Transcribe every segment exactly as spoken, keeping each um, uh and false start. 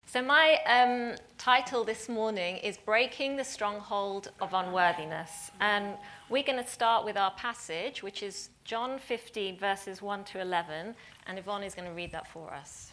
So my um, title this morning is Breaking the Stronghold of Unworthiness. And we're going to start with our passage, which is John fifteen, verses one to eleven. And Yvonne is going to read that for us.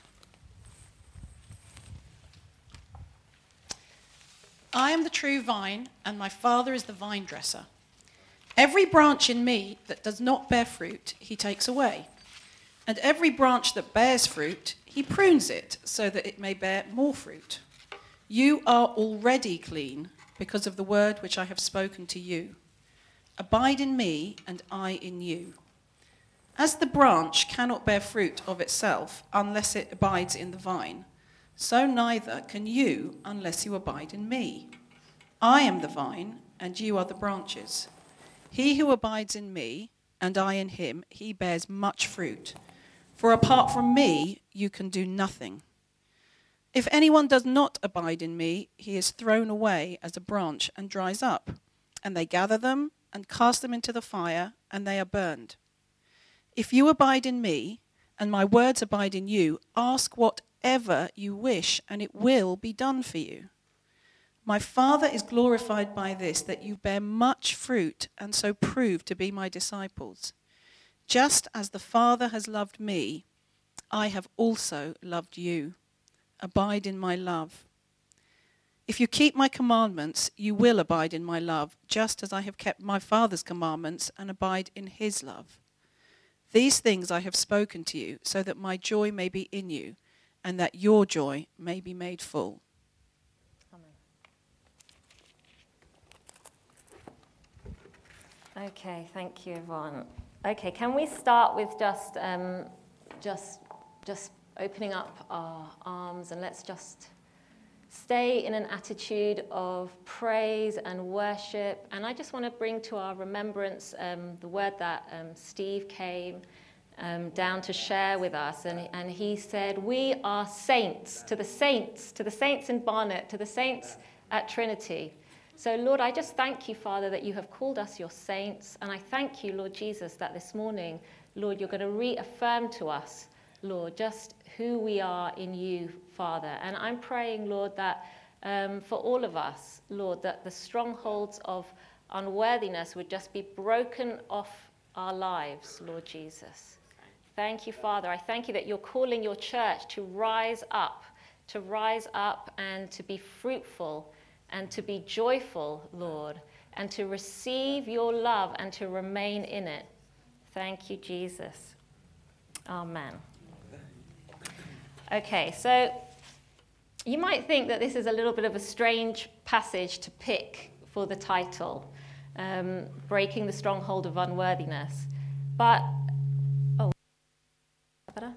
I am the true vine, and my Father is the vine dresser. Every branch in me that does not bear fruit, he takes away. And every branch that bears fruit, he prunes it so that it may bear more fruit. You are already clean because of the word which I have spoken to you. Abide in me, and I in you. As the branch cannot bear fruit of itself unless it abides in the vine, so neither can you unless you abide in me. I am the vine, and you are the branches. He who abides in me, and I in him, he bears much fruit. For apart from me, you can do nothing. If anyone does not abide in me, he is thrown away as a branch and dries up, and they gather them and cast them into the fire, and they are burned. If you abide in me, and my words abide in you, ask whatever you wish, and it will be done for you. My Father is glorified by this, that you bear much fruit, and so prove to be my disciples. Just as the Father has loved me, I have also loved you. Abide in my love. If you keep my commandments, you will abide in my love, just as I have kept my Father's commandments and abide in his love. These things I have spoken to you, so that my joy may be in you, and that your joy may be made full. Amen. Okay, thank you, Yvonne. Okay, can we start with just, um, just, just opening up our arms, and let's just stay in an attitude of praise and worship. And I just want to bring to our remembrance um, the word that um, Steve came um, down to share with us. And, and he said, we are saints, to the saints, to the saints in Barnet, to the saints at Trinity. So, Lord, I just thank you, Father, that you have called us your saints. And I thank you, Lord Jesus, that this morning, Lord, you're going to reaffirm to us, Lord, just who we are in you, Father. And I'm praying, Lord, that um, for all of us, Lord, that the strongholds of unworthiness would just be broken off our lives, Lord Jesus. Thank you, Father. I thank you that you're calling your church to rise up, to rise up and to be fruitful and to be joyful, Lord, and to receive your love and to remain in it. Thank you, Jesus. Amen. Okay, so you might think that this is a little bit of a strange passage to pick for the title, um, Breaking the Stronghold of Unworthiness. But, oh, better?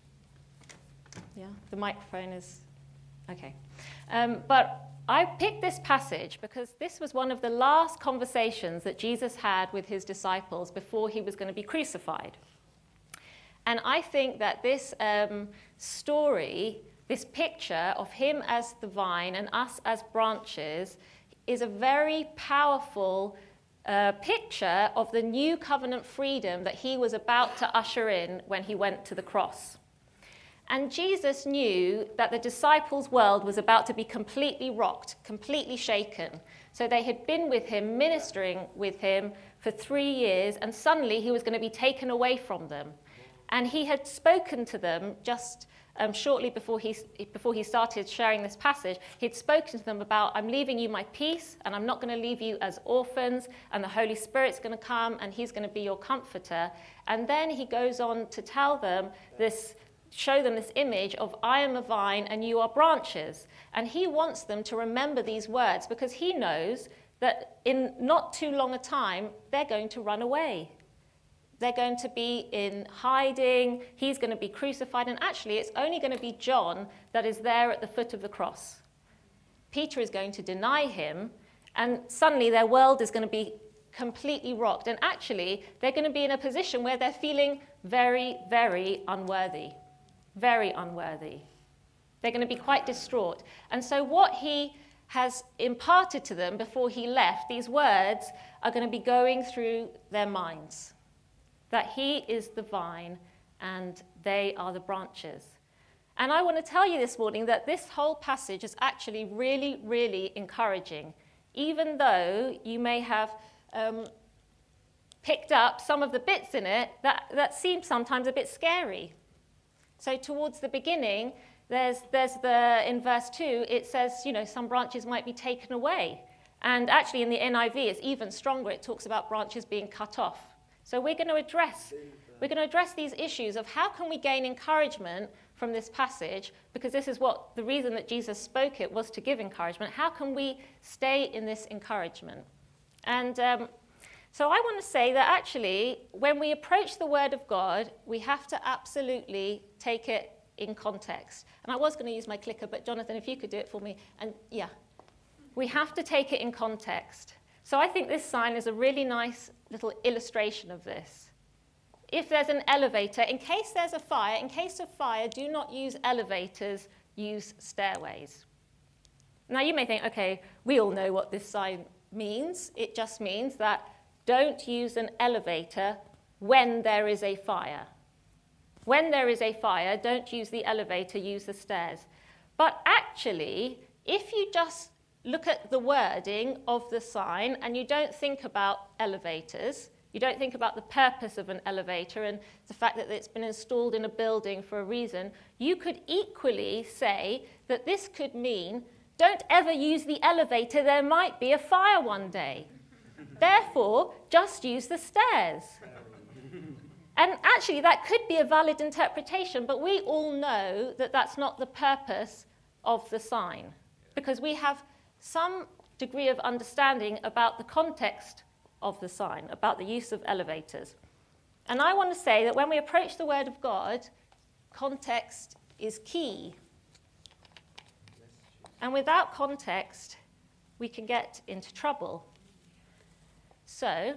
Yeah, the microphone is, okay. Um, but I picked this passage because this was one of the last conversations that Jesus had with his disciples before he was going to be crucified. And I think that this um, story, this picture of him as the vine and us as branches, is a very powerful uh, picture of the new covenant freedom that he was about to usher in when he went to the cross. And Jesus knew that the disciples' world was about to be completely rocked, completely shaken. So they had been with him, ministering with him for three years, and suddenly he was going to be taken away from them. And he had spoken to them just um, shortly before he, before he started sharing this passage. He'd spoken to them about, I'm leaving you my peace, and I'm not going to leave you as orphans, and the Holy Spirit's going to come, and he's going to be your comforter. And then he goes on to tell them this show them this image of I am a vine and you are branches. And he wants them to remember these words because he knows that in not too long a time, they're going to run away. They're going to be in hiding. He's going to be crucified. And actually, it's only going to be John that is there at the foot of the cross. Peter is going to deny him. And suddenly their world is going to be completely rocked. And actually, they're going to be in a position where they're feeling very, very unworthy. Very unworthy. They're going to be quite distraught. And so what he has imparted to them before he left, these words are going to be going through their minds. That he is the vine and they are the branches. And I want to tell you this morning that this whole passage is actually really, really encouraging, even though you may have um, picked up some of the bits in it that, that seem sometimes a bit scary. So towards the beginning, there's, there's the, in verse two, it says, you know, some branches might be taken away. And actually in the N I V, it's even stronger. It talks about branches being cut off. So we're going to address, we're going to address these issues of how can we gain encouragement from this passage, because this is what the reason that Jesus spoke it was to give encouragement. How can we stay in this encouragement? And um, so I want to say that actually, when we approach the Word of God, we have to absolutely take it in context. And I was going to use my clicker, but Jonathan, if you could do it for me. And yeah, we have to take it in context. So I think this sign is a really nice little illustration of this. If there's an elevator, in case there's a fire, in case of fire, do not use elevators, use stairways. Now you may think, okay, we all know what this sign means. It just means that don't use an elevator when there is a fire. When there is a fire, don't use the elevator, use the stairs. But actually, if you just look at the wording of the sign and you don't think about elevators, you don't think about the purpose of an elevator and the fact that it's been installed in a building for a reason, you could equally say that this could mean don't ever use the elevator, there might be a fire one day. Therefore, just use the stairs. And actually, that could be a valid interpretation, but we all know that that's not the purpose of the sign, because we have some degree of understanding about the context of the sign, about the use of elevators. And I want to say that when we approach the Word of God, context is key. And without context, we can get into trouble. So,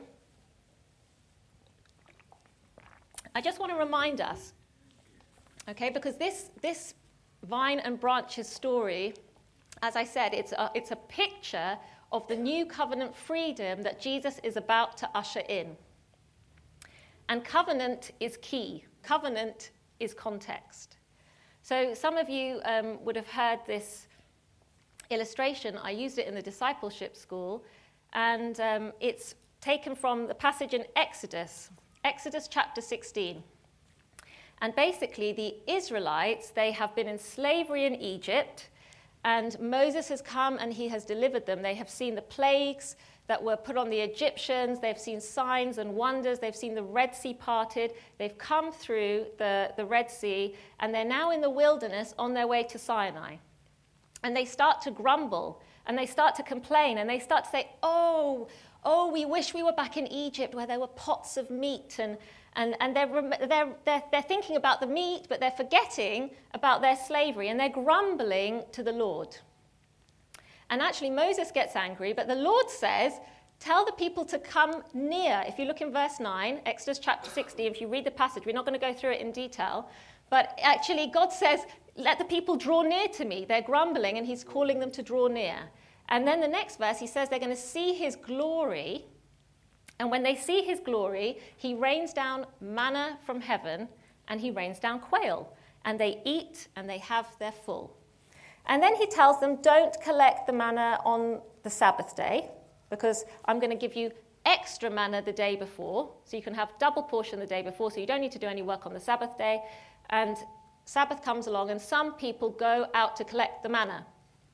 I just want to remind us, okay, because this, this vine and branches story, as I said, it's a, it's a picture of the new covenant freedom that Jesus is about to usher in. And covenant is key. Covenant is context. So some of you um, would have heard this illustration. I used it in the discipleship school, and um, it's taken from the passage in Exodus, Exodus chapter sixteen. And basically, the Israelites, they have been in slavery in Egypt, and Moses has come and he has delivered them. They have seen the plagues that were put on the Egyptians. They've seen signs and wonders. They've seen the Red Sea parted. They've come through the, the Red Sea, and they're now in the wilderness on their way to Sinai. And they start to grumble, and they start to complain, and they start to say, oh, oh, we wish we were back in Egypt where there were pots of meat, and And, and they're, they're, they're, they're thinking about the meat, but they're forgetting about their slavery, and they're grumbling to the Lord. And actually, Moses gets angry, but the Lord says, tell the people to come near. If you look in verse nine, Exodus chapter sixty, if you read the passage, we're not going to go through it in detail, but actually God says, let the people draw near to me. They're grumbling, and he's calling them to draw near. And then the next verse, he says they're going to see his glory. And when they see his glory, he rains down manna from heaven, and he rains down quail. And they eat, and they have their full. And then he tells them, don't collect the manna on the Sabbath day, because I'm going to give you extra manna the day before, so you can have double portion the day before, so you don't need to do any work on the Sabbath day. And Sabbath comes along, and some people go out to collect the manna.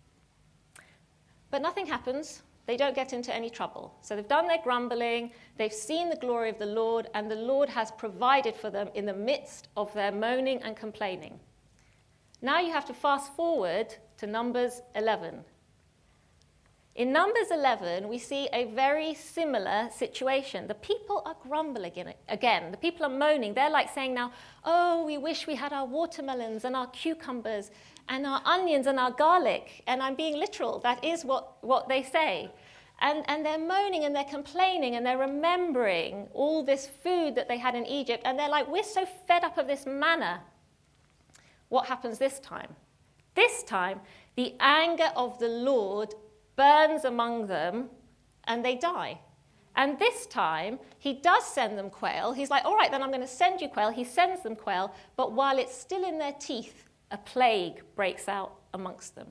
But nothing happens. They don't get into any trouble. So they've done their grumbling, they've seen the glory of the Lord, and the Lord has provided for them in the midst of their moaning and complaining. Now you have to fast forward to Numbers eleven. In Numbers eleven, we see a very similar situation. The people are grumbling again. The people are moaning. They're like saying now, oh, we wish we had our watermelons and our cucumbers and our onions and our garlic. And I'm being literal. That is what, what they say. And, and they're moaning and they're complaining and they're remembering all this food that they had in Egypt. And they're like, we're so fed up of this manna. What happens this time? This time, the anger of the Lord burns among them and they die. And this time, he does send them quail. He's like, all right, then I'm going to send you quail. He sends them quail, but while it's still in their teeth, a plague breaks out amongst them.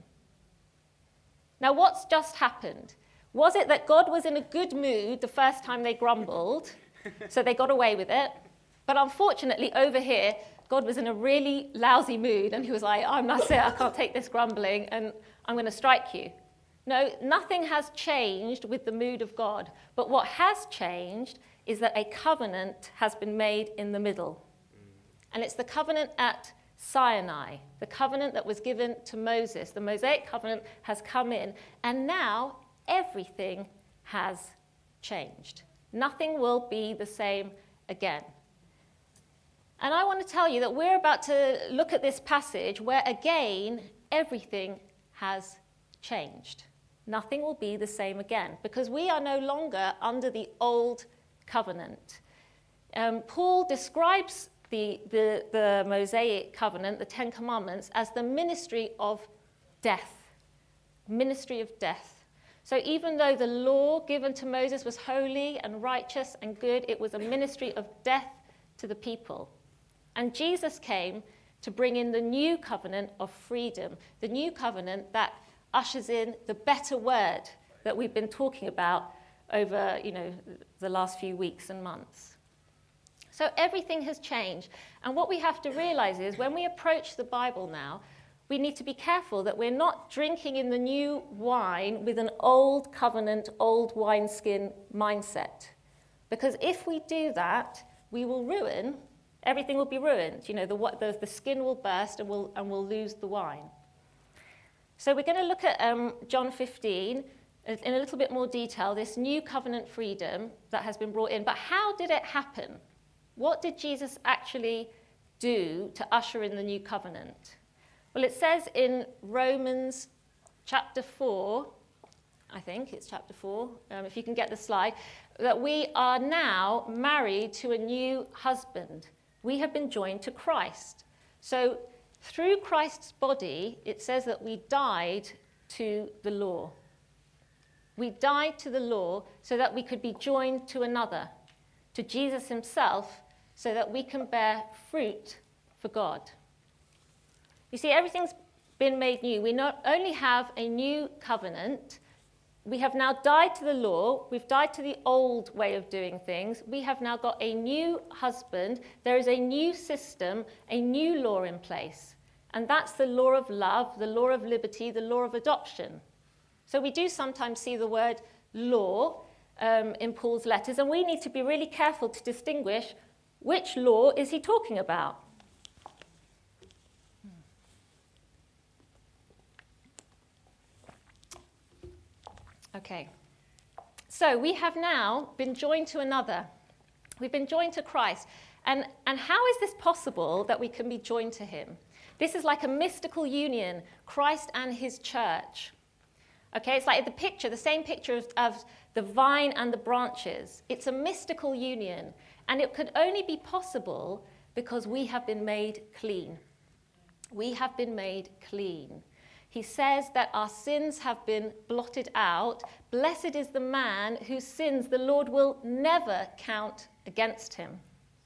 Now, what's just happened? Was it that God was in a good mood the first time they grumbled, so they got away with it? But unfortunately, over here, God was in a really lousy mood, and he was like, I'm that's it, I can't take this grumbling, and I'm going to strike you. No, nothing has changed with the mood of God. But what has changed is that a covenant has been made in the middle. And it's the covenant at Sinai, the covenant that was given to Moses. The Mosaic covenant has come in, and now everything has changed. Nothing will be the same again. And I want to tell you that we're about to look at this passage where, again, everything has changed. Nothing will be the same again, because we are no longer under the old covenant. Um, Paul describes the, the, the Mosaic covenant, the Ten Commandments, as the ministry of death. Ministry of death. So even though the law given to Moses was holy and righteous and good, it was a ministry of death to the people. And Jesus came to bring in the new covenant of freedom, the new covenant that ushers in the better word that we've been talking about over, you know, the last few weeks and months. So everything has changed. And what we have to realize is when we approach the Bible now, we need to be careful that we're not drinking in the new wine with an old covenant, old wineskin mindset. Because if we do that, we will ruin, everything will be ruined. You know, the, the, the skin will burst and we'll, and we'll lose the wine. So we're going to look at um, John fifteen in a little bit more detail, this new covenant freedom that has been brought in. But how did it happen? What did Jesus actually do to usher in the new covenant? Well, it says in Romans chapter four, I think it's chapter four, um, if you can get the slide, that we are now married to a new husband. We have been joined to Christ. So through Christ's body, it says that we died to the law. We died to the law so that we could be joined to another, to Jesus himself, so that we can bear fruit for God. You see, everything's been made new. We not only have a new covenant, we have now died to the law, we've died to the old way of doing things, we have now got a new husband, there is a new system, a new law in place. And that's the law of love, the law of liberty, the law of adoption. So we do sometimes see the word law um, in Paul's letters, and we need to be really careful to distinguish which law is he talking about. Okay, so we have now been joined to another. We've been joined to Christ. And, and how is this possible that we can be joined to him? This is like a mystical union, Christ and his church. Okay, it's like the picture, the same picture of, of the vine and the branches. It's a mystical union. And it could only be possible because we have been made clean. We have been made clean. He says that our sins have been blotted out. Blessed is the man whose sins the Lord will never count against him.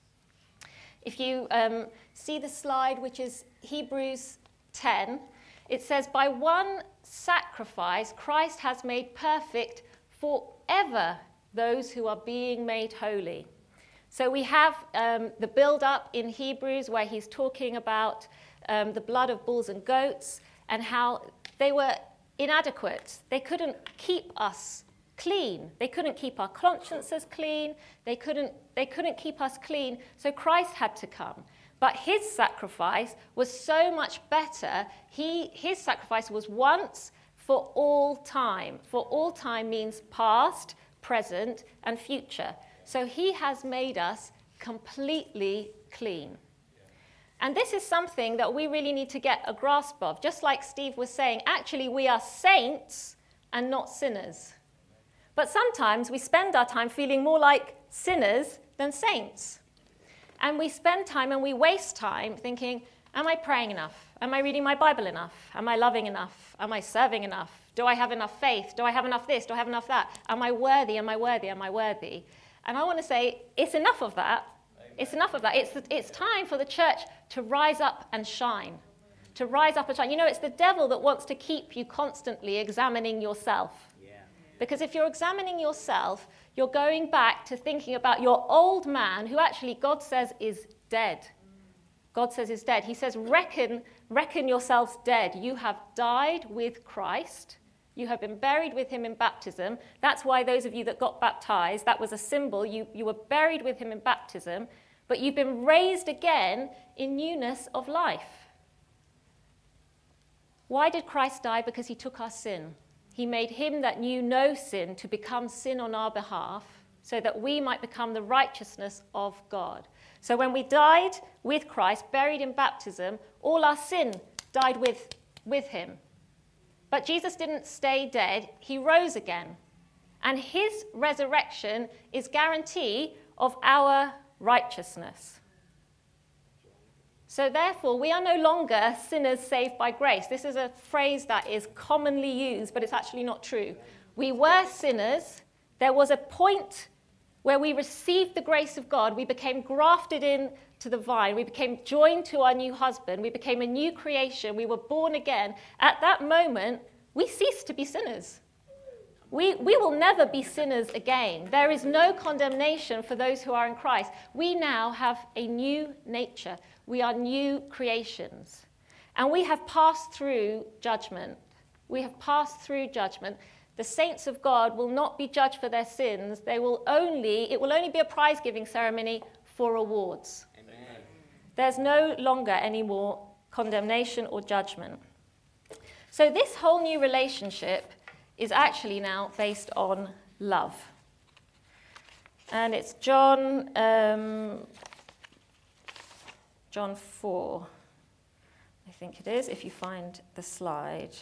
If you um, see the slide, which is Hebrews ten, it says, by one sacrifice, Christ has made perfect forever those who are being made holy. So we have um, the build-up in Hebrews where he's talking about um, the blood of bulls and goats, and how they were inadequate. They couldn't keep us clean. They couldn't keep our consciences clean. They couldn't, they couldn't keep us clean, so Christ had to come. But his sacrifice was so much better. He, his sacrifice was once for all time. For all time means past, present, and future. So he has made us completely clean. And this is something that we really need to get a grasp of. Just like Steve was saying, actually we are saints and not sinners. But sometimes we spend our time feeling more like sinners than saints. And we spend time and we waste time thinking, am I praying enough? Am I reading my Bible enough? Am I loving enough? Am I serving enough? Do I have enough faith? Do I have enough this? Do I have enough that? Am I worthy? Am I worthy? Am I worthy? And I want to say, it's enough of that. It's enough of that. It's, it's time for the church to rise up and shine. to rise up and shine. You know, it's the devil that wants to keep you constantly examining yourself. Yeah. Because if you're examining yourself, you're going back to thinking about your old man, who actually God says is dead. God says is dead. He says, reckon, reckon yourselves dead. You have died with Christ. You have been buried with him in baptism. That's why those of you that got baptized, that was a symbol. You, you were buried with him in baptism, but you've been raised again in newness of life. Why did Christ die? Because he took our sin. He made him that knew no sin to become sin on our behalf, so that we might become the righteousness of God. So when we died with Christ, buried in baptism, all our sin died with, with him. But Jesus didn't stay dead. He rose again. And his resurrection is guarantee of our righteousness. So therefore, we are no longer sinners saved by grace. This is a phrase that is commonly used, but it's actually not true. We were sinners. There was a point where we received the grace of God. We became grafted in to the vine. We became joined to our new husband. We became a new creation. We were born again. At that moment, we ceased to be sinners. We, we will never be sinners again. There is no condemnation for those who are in Christ. We now have a new nature. We are new creations. And we have passed through judgment. We have passed through judgment. The saints of God will not be judged for their sins. They will only, it will only be a prize-giving ceremony for rewards. Amen. There's no longer any more condemnation or judgment. So this whole new relationship is actually now based on love. And it's John, um, John four, I think it is, if you find the slide.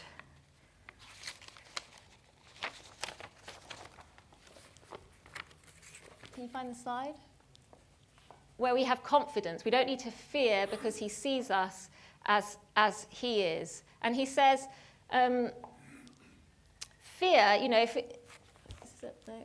Can you find the slide? Where we have confidence. We don't need to fear because he sees us as, as he is. And he says, um, fear, you know, if it, is it, no?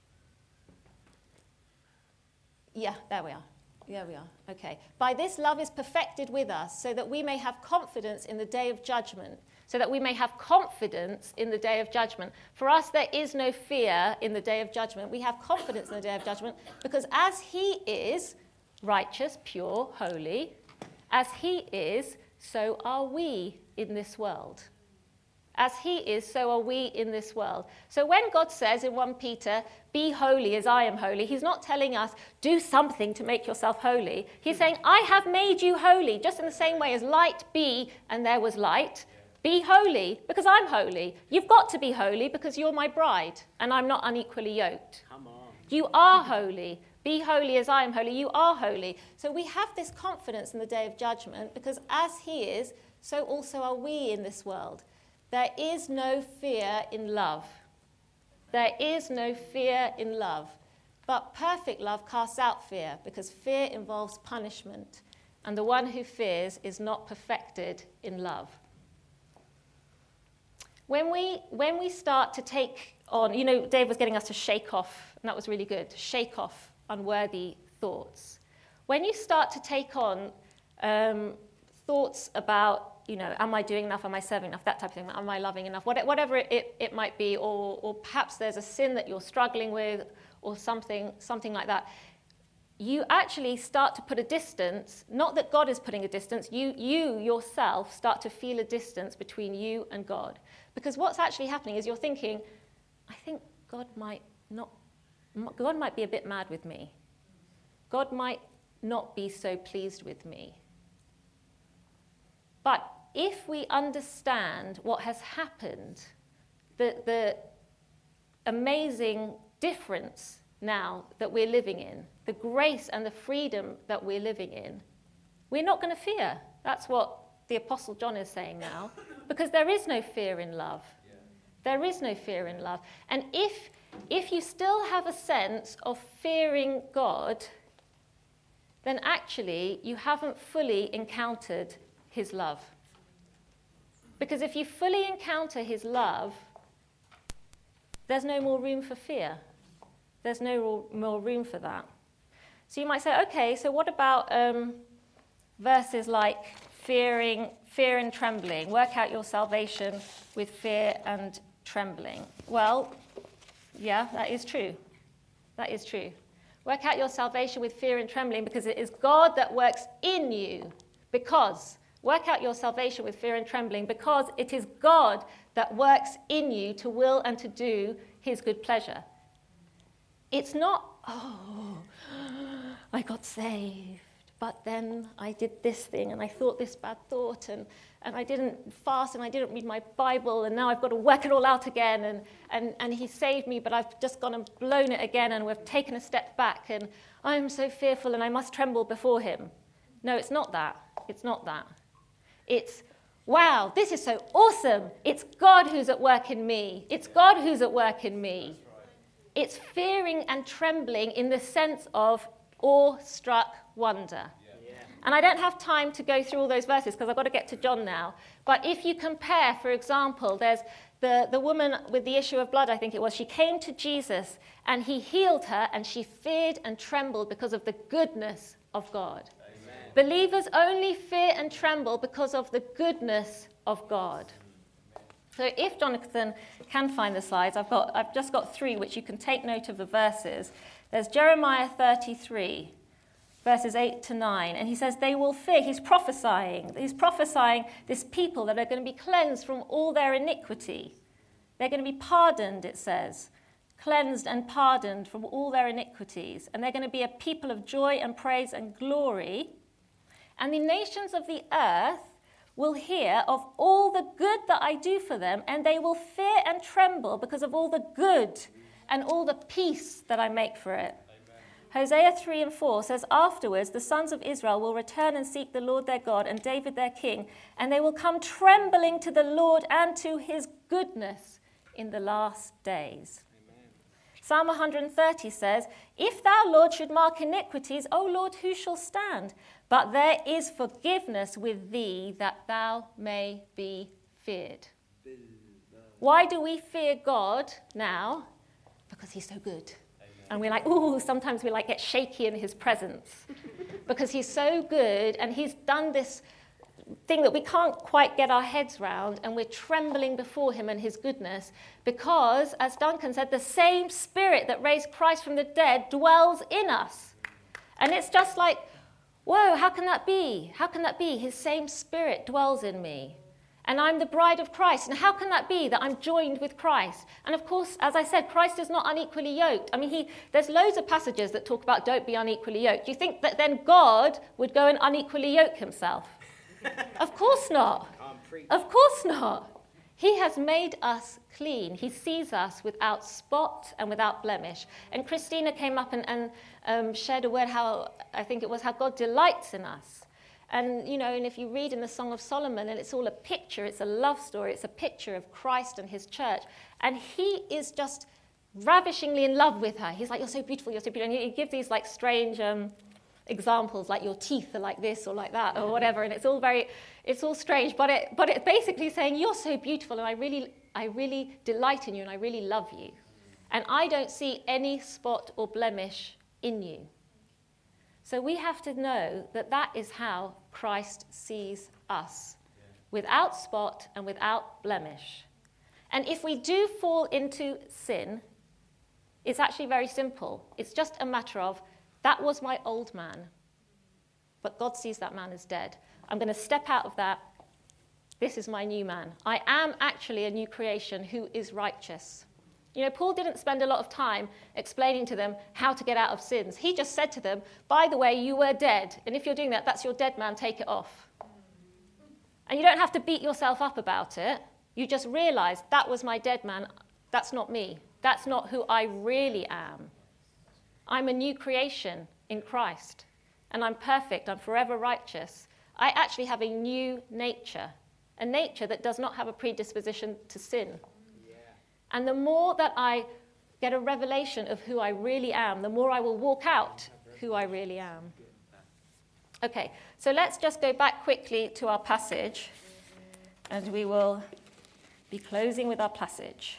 Yeah, there we are. There we are. Okay. By this love is perfected with us, so that we may have confidence in the day of judgment. So that we may have confidence in the day of judgment. For us, there is no fear in the day of judgment. We have confidence in the day of judgment because as he is righteous, pure, holy, as he is, so are we in this world. As he is, so are we in this world. So when God says in First Peter, be holy as I am holy, he's not telling us, do something to make yourself holy. He's saying, I have made you holy, just in the same way as light be, and there was light. Be holy, because I'm holy. You've got to be holy because you're my bride, and I'm not unequally yoked. Come on. You are holy. Be holy as I am holy. You are holy. So we have this confidence in the day of judgment because as he is, so also are we in this world. There is no fear in love. There is no fear in love. But perfect love casts out fear because fear involves punishment, and the one who fears is not perfected in love. When we, when we start to take on, you know, Dave was getting us to shake off, and that was really good, to shake off unworthy thoughts. When you start to take on um, thoughts about, you know, am I doing enough, am I serving enough, that type of thing, am I loving enough, whatever it, it, it might be, or, or perhaps there's a sin that you're struggling with, or something, something like that, you actually start to put a distance, not that God is putting a distance, you, you yourself start to feel a distance between you and God. Because what's actually happening is you're thinking, I think God might not, God might be a bit mad with me. God might not be so pleased with me. But if we understand what has happened, the, the amazing difference now that we're living in, the grace and the freedom that we're living in, we're not going to fear. That's what the Apostle John is saying now, because there is no fear in love. Yeah. There is no fear in love. And if, if you still have a sense of fearing God, then actually you haven't fully encountered his love. Because if you fully encounter his love, there's no more room for fear. There's no more room for that. So you might say, okay, so what about um, verses like fearing, fear and trembling. Work out your salvation with fear and trembling. Well, yeah, that is true. That is true. Work out your salvation with fear and trembling, because it is God that works in you. Because, work out your salvation with fear and trembling, because it is God that works in you to will and to do his good pleasure. It's not, oh, I got saved, but then I did this thing and I thought this bad thought and, and I didn't fast and I didn't read my Bible and now I've got to work it all out again and, and, and he saved me, but I've just gone and blown it again and we've taken a step back and I'm so fearful and I must tremble before him. No, it's not that. It's not that. It's, wow, this is so awesome. It's God who's at work in me. It's God who's at work in me. It's fearing and trembling in the sense of awe-struck wonder. Yeah. And I don't have time to go through all those verses because I've got to get to John now. But if you compare, for example, there's the, the woman with the issue of blood, I think it was, she came to Jesus and he healed her and she feared and trembled because of the goodness of God. Amen. Believers only fear and tremble because of the goodness of God. So if Jonathan can find the slides, I've got I've just got three which you can take note of the verses. There's Jeremiah thirty-three, verses eight to nine, and he says they will fear. He's prophesying. He's prophesying this people that are going to be cleansed from all their iniquity. They're going to be pardoned, it says, cleansed and pardoned from all their iniquities, and they're going to be a people of joy and praise and glory. And the nations of the earth will hear of all the good that I do for them, and they will fear and tremble because of all the good and all the peace that I make for it. Amen. Hosea three and four says, afterwards the sons of Israel will return and seek the Lord their God and David their king, and they will come trembling to the Lord and to his goodness in the last days. Amen. Psalm one thirty says, if thou, Lord, should mark iniquities, O Lord, who shall stand? But there is forgiveness with thee, that thou may be feared. Why do we fear God now? Because he's so good. Amen. And we're like, ooh, sometimes we like get shaky in his presence. Because he's so good, and he's done this thing that we can't quite get our heads round, and we're trembling before him and his goodness. Because, as Duncan said, the same Spirit that raised Christ from the dead dwells in us. And it's just like, whoa, how can that be? How can that be? His same Spirit dwells in me. And I'm the bride of Christ. And how can that be that I'm joined with Christ? And of course, as I said, Christ is not unequally yoked. I mean, he, there's loads of passages that talk about don't be unequally yoked. Do you think that then God would go and unequally yoke himself? Of course not. Of course not. He has made us clean. He sees us without spot and without blemish. And Christina came up and, and um, shared a word how, I think it was, how God delights in us. And, you know, and if you read in the Song of Solomon, and it's all a picture, it's a love story, it's a picture of Christ and his church. And he is just ravishingly in love with her. He's like, you're so beautiful, you're so beautiful. And he gives these, like, strange um, examples, like your teeth are like this or like that or whatever. And it's all very, it's all strange. But it, but it's basically saying, you're so beautiful, and I really, I really delight in you, and I really love you. And I don't see any spot or blemish in you. So we have to know that that is how Christ sees us, yeah. Without spot and without blemish. And if we do fall into sin, it's actually very simple. It's just a matter of, that was my old man, but God sees that man as dead. I'm going to step out of that. This is my new man. I am actually a new creation who is righteous. You know, Paul didn't spend a lot of time explaining to them how to get out of sins. He just said to them, by the way, you were dead. And if you're doing that, that's your dead man, take it off. And you don't have to beat yourself up about it. You just realize, that was my dead man. That's not me. That's not who I really am. I'm a new creation in Christ. And I'm perfect. I'm forever righteous. I actually have a new nature. A nature that does not have a predisposition to sin. And the more that I get a revelation of who I really am, the more I will walk out who I really am. Okay, so let's just go back quickly to our passage, and we will be closing with our passage.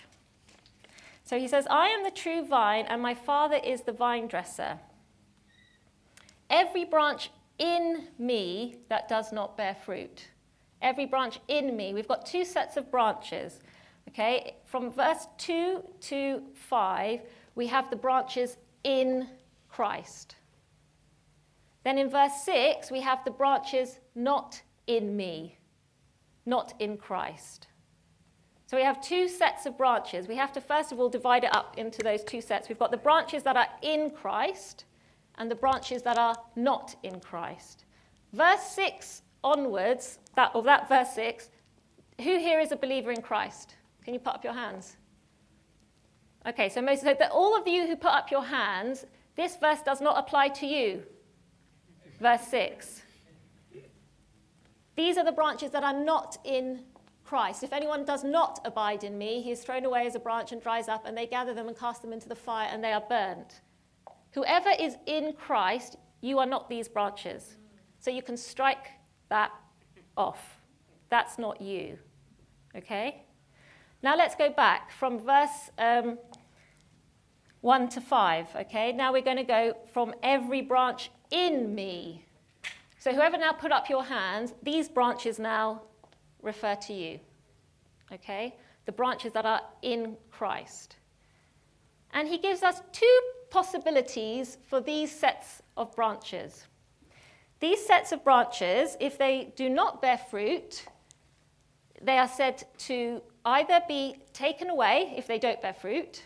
So he says, I am the true vine, and my Father is the vine dresser. Every branch in me that does not bear fruit. Every branch in me. We've got two sets of branches. Okay, from verse two to five, we have the branches in Christ. Then in verse six, we have the branches not in me, not in Christ. So we have two sets of branches. We have to first of all divide it up into those two sets. We've got the branches that are in Christ and the branches that are not in Christ. Verse six onwards, that, of that verse six, who here is a believer in Christ? Can you put up your hands? Okay, so most so that all of you who put up your hands, this verse does not apply to you. Verse six. These are the branches that are not in Christ. If anyone does not abide in me, he is thrown away as a branch and dries up, and they gather them and cast them into the fire, and they are burnt. Whoever is in Christ, you are not these branches. So you can strike that off. That's not you. Okay? Now let's go back from verse um, one to five. Okay? Now we're going to go from every branch in me. So whoever now put up your hands, these branches now refer to you. Okay? The branches that are in Christ. And he gives us two possibilities for these sets of branches. These sets of branches, if they do not bear fruit, they are said to either be taken away if they don't bear fruit,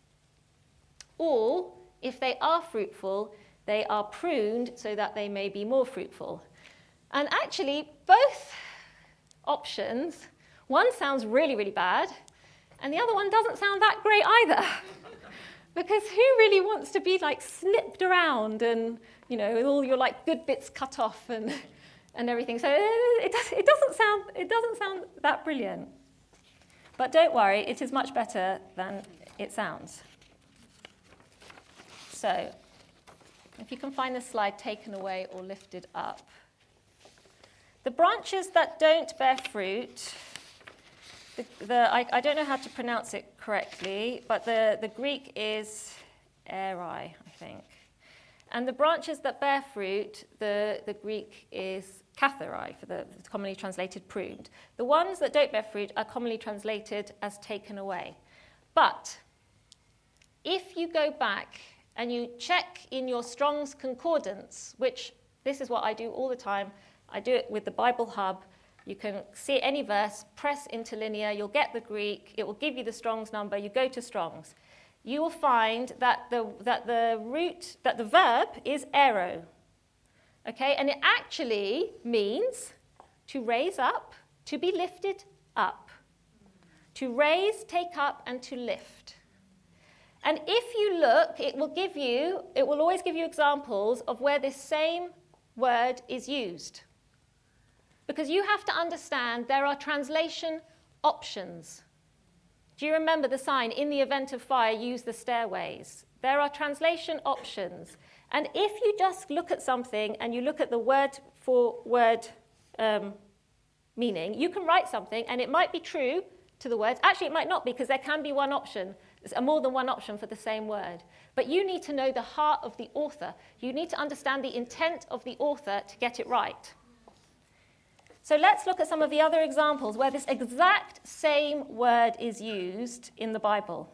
or if they are fruitful, they are pruned so that they may be more fruitful. And actually, both options, one sounds really, really bad, and the other one doesn't sound that great either. Because who really wants to be like snipped around and, you know, with all your like good bits cut off and and everything? So it, does, it doesn't sound it doesn't sound that brilliant. But don't worry, it is much better than it sounds. So, if you can find the slide taken away or lifted up. The branches that don't bear fruit, the, the, I, I don't know how to pronounce it correctly, but the, the Greek is erai, I think. And the branches that bear fruit, the, the Greek is katharai, for the commonly translated pruned. The ones that don't bear fruit are commonly translated as taken away. But if you go back and you check in your Strong's Concordance, which this is what I do all the time, I do it with the Bible Hub. You can see any verse, press interlinear, you'll get the Greek, it will give you the Strong's number, you go to Strong's. You will find that the, that the root, that the verb is ero. Okay, and it actually means to raise up, to be lifted up. To raise, take up, and to lift. And if you look, it will give you, it will always give you examples of where this same word is used. Because you have to understand there are translation options. Do you remember the sign, in the event of fire, use the stairways? There are translation options. And if you just look at something and you look at the word for word um, meaning, you can write something and it might be true to the words. Actually, it might not, because there can be one option, more than one option for the same word. But you need to know the heart of the author. You need to understand the intent of the author to get it right. So let's look at some of the other examples where this exact same word is used in the Bible.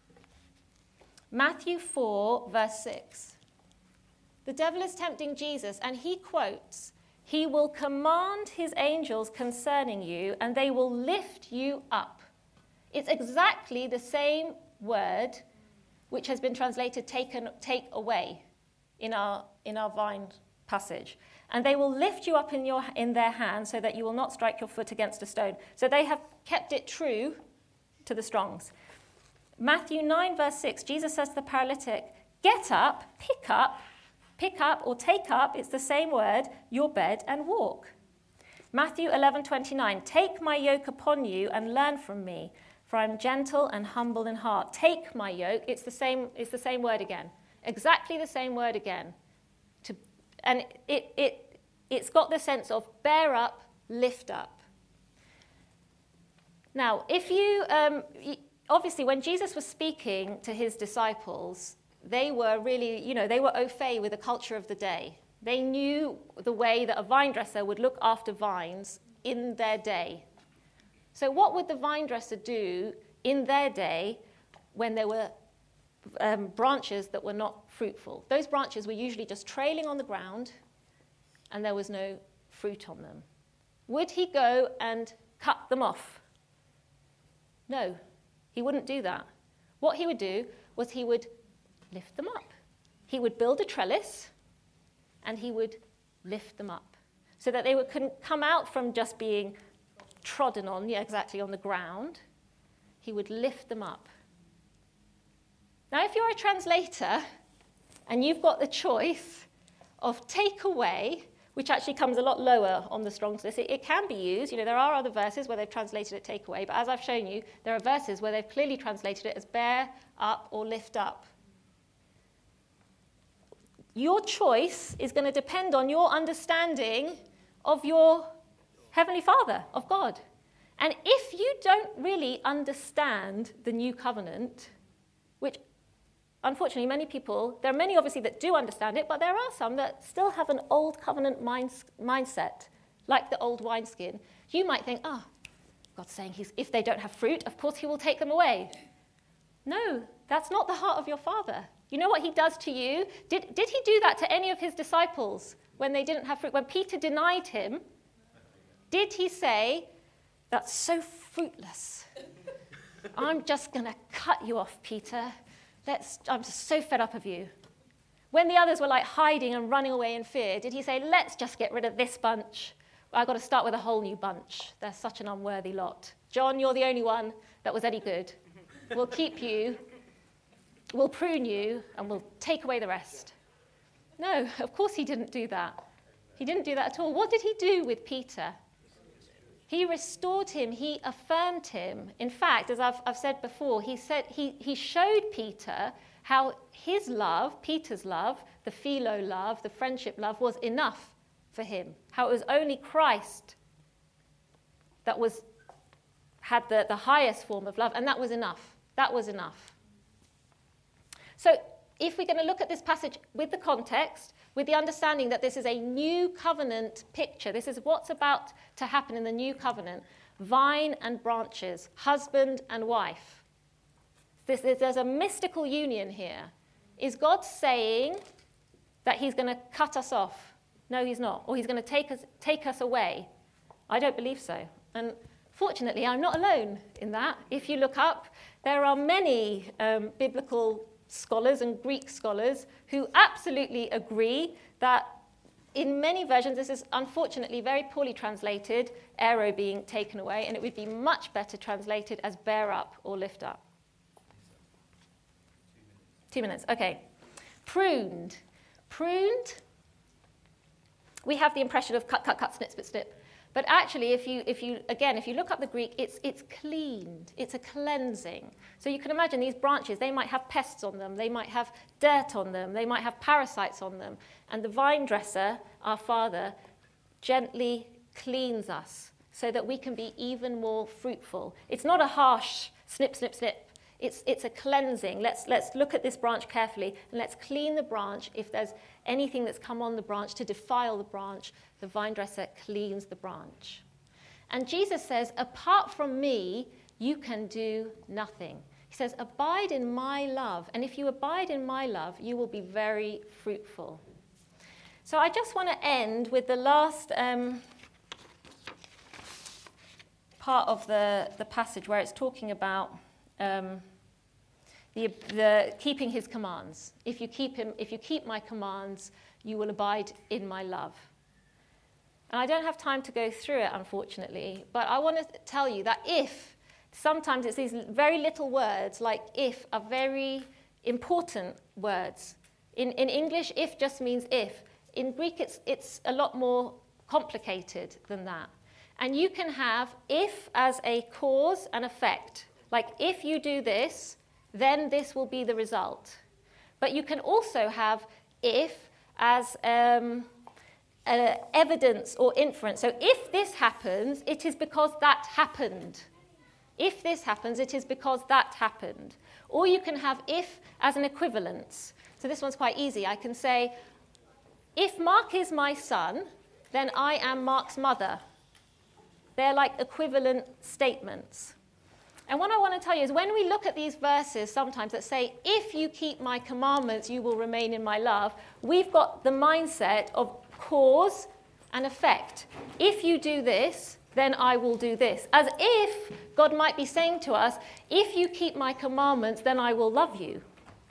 Matthew four, verse six. The devil is tempting Jesus, and he quotes, "He will command his angels concerning you, and they will lift you up." It's exactly the same word which has been translated taken, take away in our, in our vine passage. And they will lift you up in, your, in their hands so that you will not strike your foot against a stone. So they have kept it true to the Strongs. Matthew nine, verse six, Jesus says to the paralytic, "Get up, pick up, pick up or take up," it's the same word, "your bed and walk." Matthew eleven, twenty-nine, "Take my yoke upon you and learn from me, for I am gentle and humble in heart." Take my yoke, it's the same, it's the same word again. Exactly the same word again. To, and it, it, it's got the sense of bear up, lift up. Now, if you, um, obviously when Jesus was speaking to his disciples, they were really, you know, they were au fait with the culture of the day. They knew the way that a vine dresser would look after vines in their day. So what would the vine dresser do in their day when there were um, branches that were not fruitful? Those branches were usually just trailing on the ground and there was no fruit on them. Would he go and cut them off? No, he wouldn't do that. What he would do was he would lift them up. He would build a trellis and he would lift them up so that they would, couldn't come out from just being trodden on, yeah, exactly, on the ground. He would lift them up. Now, if you're a translator and you've got the choice of take away, which actually comes a lot lower on the Strong's list, it, it can be used. You know, there are other verses where they've translated it take away, but as I've shown you, there are verses where they've clearly translated it as bear up or lift up. Your choice is going to depend on your understanding of your Heavenly Father, of God. And if you don't really understand the new covenant, which unfortunately many people, there are many obviously that do understand it, but there are some that still have an old covenant mind, mindset, like the old wineskin. You might think, oh, God's saying he's, if they don't have fruit, of course he will take them away. No, that's not the heart of your Father. You know what he does to you? Did, did he do that to any of his disciples when they didn't have fruit? When Peter denied him, did he say, that's so fruitless. I'm just going to cut you off, Peter. Let's, I'm just so fed up of you. When the others were like hiding and running away in fear, did he say, let's just get rid of this bunch? I've got to start with a whole new bunch. They're such an unworthy lot. John, you're the only one that was any good. We'll keep you. We'll prune you and we'll take away the rest. No, of course he didn't do that. He didn't do that at all. What did he do with Peter? He restored him. He affirmed him. In fact, as I've, I've said before, he said he, he showed Peter how his love, Peter's love, the philo love, the friendship love, was enough for him. How it was only Christ that was had the, the highest form of love, and that was enough. That was enough. So if we're going to look at this passage with the context, with the understanding that this is a new covenant picture, this is what's about to happen in the new covenant, vine and branches, husband and wife. This, there's a mystical union here. Is God saying that he's going to cut us off? No, he's not. Or he's going to take us, take us away? I don't believe so. And fortunately, I'm not alone in that. If you look up, there are many um, biblical scholars and Greek scholars who absolutely agree that in many versions, this is unfortunately very poorly translated, arrow being taken away, and it would be much better translated as bear up or lift up. Two minutes, okay. Pruned. Pruned, we have the impression of cut, cut, cut, snip, snip, snip. But actually, if you, if you, again, if you look up the Greek, it's, it's cleaned. It's a cleansing. So you can imagine these branches, they might have pests on them. They might have dirt on them. They might have parasites on them. And the vine dresser, our Father, gently cleans us so that we can be even more fruitful. It's not a harsh snip, snip, snip. It's, it's a cleansing. Let's, let's look at this branch carefully, and let's clean the branch. If there's anything that's come on the branch to defile the branch, the vine dresser cleans the branch. And Jesus says, apart from me, you can do nothing. He says, abide in my love. And if you abide in my love, you will be very fruitful. So I just want to end with the last um, part of the, the passage where it's talking about Um, the, the keeping his commands. If you keep him, if you keep my commands, you will abide in my love. And I don't have time to go through it, unfortunately, but I want to tell you that if, sometimes it's these very little words, like if, are very important words. In, in English, if just means if. In Greek, it's, it's a lot more complicated than that. And you can have if as a cause and effect. Like, if you do this, then this will be the result. But you can also have if as um, uh, evidence or inference. So if this happens, it is because that happened. If this happens, it is because that happened. Or you can have if as an equivalence. So this one's quite easy. I can say, if Mark is my son, then I am Mark's mother. They're like equivalent statements. And what I want to tell you is when we look at these verses sometimes that say, if you keep my commandments, you will remain in my love, we've got the mindset of cause and effect. If you do this, then I will do this. As if God might be saying to us, if you keep my commandments, then I will love you.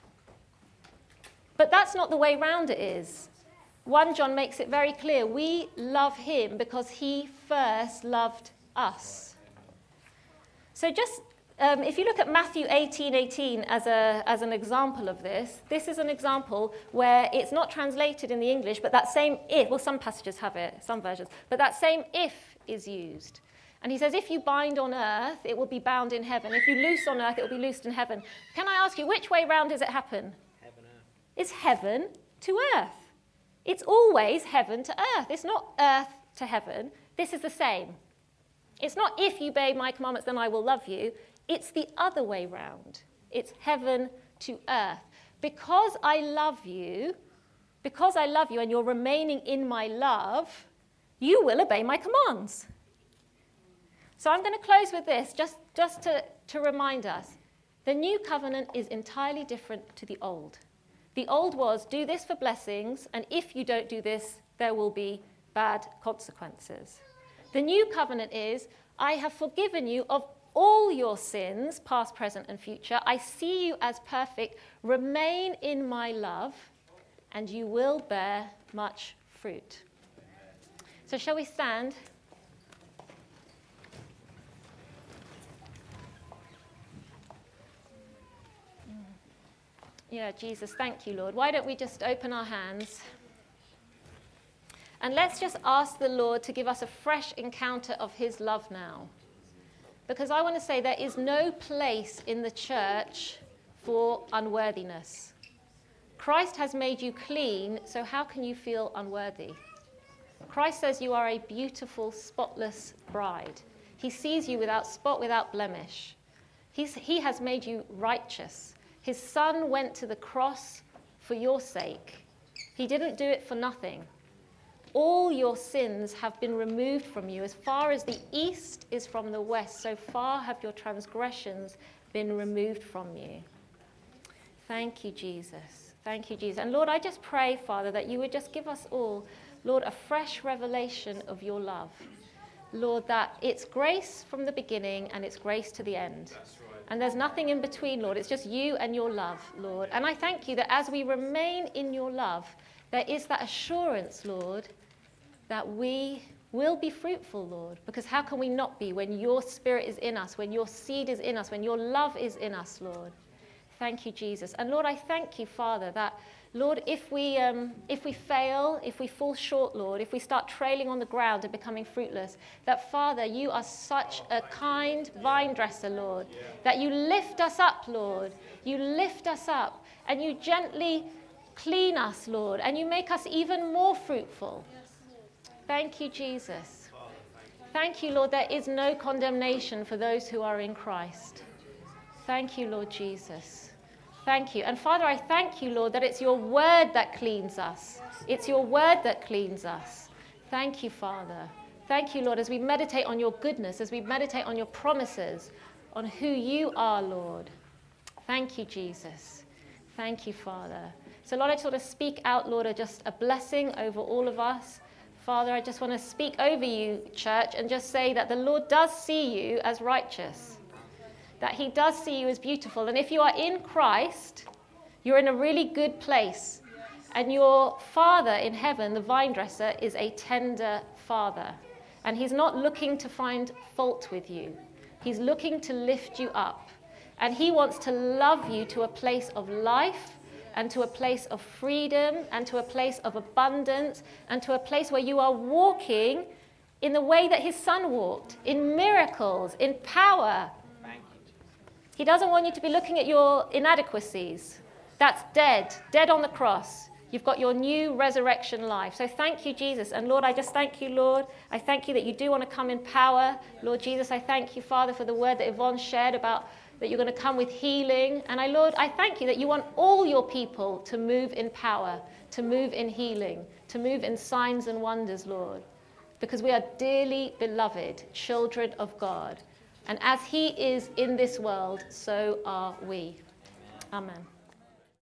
But that's not the way round it is. First John makes it very clear. We love him because he first loved us. So just, um, if you look at Matthew eighteen eighteen as, a, as an example of this, this is an example where it's not translated in the English, but that same if, well, some passages have it, some versions, but that same if is used. And he says, if you bind on earth, it will be bound in heaven. If you loose on earth, it will be loosed in heaven. Can I ask you, which way round does it happen? Heaven, earth. It's heaven to earth. It's always heaven to earth. It's not earth to heaven. This is the same. It's not if you obey my commandments, then I will love you. It's the other way round. It's heaven to earth. Because I love you, because I love you and you're remaining in my love, you will obey my commands. So I'm going to close with this, just, just to, to remind us. The new covenant is entirely different to the old. The old was, do this for blessings, and if you don't do this, there will be bad consequences. The new covenant is, I have forgiven you of all your sins, past, present, and future. I see you as perfect. Remain in my love, and you will bear much fruit. So shall we stand? Yeah, Jesus, thank you, Lord. Why don't we just open our hands? And let's just ask the Lord to give us a fresh encounter of his love now. Because I want to say there is no place in the church for unworthiness. Christ has made you clean, so how can you feel unworthy? Christ says you are a beautiful, spotless bride. He sees you without spot, without blemish. He's, he has made you righteous. His son went to the cross for your sake. He didn't do it for nothing. All your sins have been removed from you. As far as the east is from the west, so far have your transgressions been removed from you. Thank you, Jesus. Thank you, Jesus. And Lord, I just pray, Father, that you would just give us all, Lord, a fresh revelation of your love. Lord, that it's grace from the beginning and it's grace to the end. And there's nothing in between, Lord. It's just you and your love, Lord. And I thank you that as we remain in your love, there is that assurance, Lord, that we will be fruitful, Lord. Because how can we not be when your spirit is in us, when your seed is in us, when your love is in us, Lord? Thank you, Jesus. And Lord, I thank you, Father, that, Lord, if we, um, if we fail, if we fall short, Lord, if we start trailing on the ground and becoming fruitless, that, Father, you are such a kind vine dresser, Lord, that you lift us up, Lord. You lift us up and you gently clean us, Lord, and you make us even more fruitful. Thank you, Jesus. Thank you, Lord, there is no condemnation for those who are in Christ. Thank you, Lord Jesus. Thank you. And Father, I thank you, Lord, that it's your word that cleans us. It's your word that cleans us. Thank you, Father. Thank you, Lord, as we meditate on your goodness, as we meditate on your promises, on who you are, Lord. Thank you, Jesus. Thank you, Father. So, Lord, I just want to speak out, Lord, just a blessing over all of us. Father, I just want to speak over you, church, and just say that the Lord does see you as righteous. That he does see you as beautiful. And if you are in Christ, you're in a really good place. And your Father in heaven, the vine dresser, is a tender Father. And he's not looking to find fault with you. He's looking to lift you up. And he wants to love you to a place of life and to a place of freedom and to a place of abundance and to a place where you are walking in the way that his son walked, in miracles, in power. He doesn't want you to be looking at your inadequacies. That's dead, dead on the cross. You've got your new resurrection life. So thank you, Jesus. And Lord, I just thank you, Lord. I thank you that you do want to come in power. Lord Jesus, I thank you, Father, for the word that Yvonne shared about that you're going to come with healing. And I, Lord, I thank you that you want all your people to move in power, to move in healing, to move in signs and wonders, Lord, because we are dearly beloved children of God. And as he is in this world, so are we. Amen.